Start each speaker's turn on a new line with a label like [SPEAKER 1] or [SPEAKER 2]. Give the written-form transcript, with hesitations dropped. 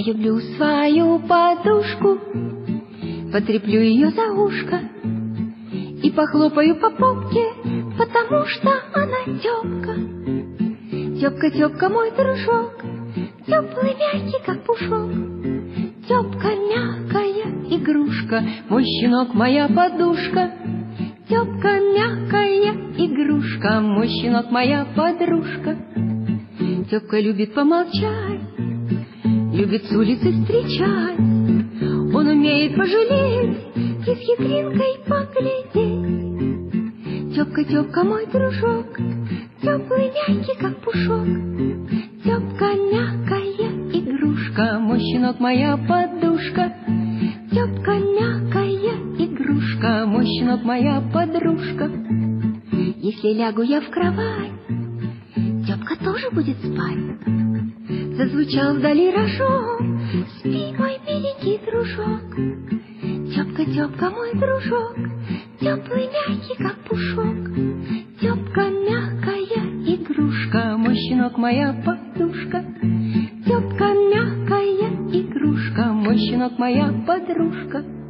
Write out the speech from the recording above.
[SPEAKER 1] люблю свою подушку, потреплю ее за ушко и похлопаю по попке, потому что она тёпка. Тёпка, тёпка, мой дружок, теплый, мягкий, как пушок. Тёпка, мягкая игрушка, мой щенок, моя подушка. Тёпка, мягкая игрушка, мой щенок, моя подружка. Тёпка любит помолчать, любит с улицы встречать. Он умеет пожалеть и с хитринкой поглядеть. Тёпка, тёпка, мой дружок, теплый, мягкий, как пушок. Тёпка, мягкая игрушка, мой щенок, моя подушка. Тёпка, мягкая игрушка, мой щенок, моя подружка. Если лягу я в кровать, Тёпка тоже будет спать. Зазвучал вдали рожок, спи, мой миленький дружок. Тёпка, тёпка, мой дружок, теплый, мягкий, как пушок. Тёпка, мягкая игрушка, мой щенок, моя подушка. Тёпка, мягкая игрушка, мой щенок, моя подружка.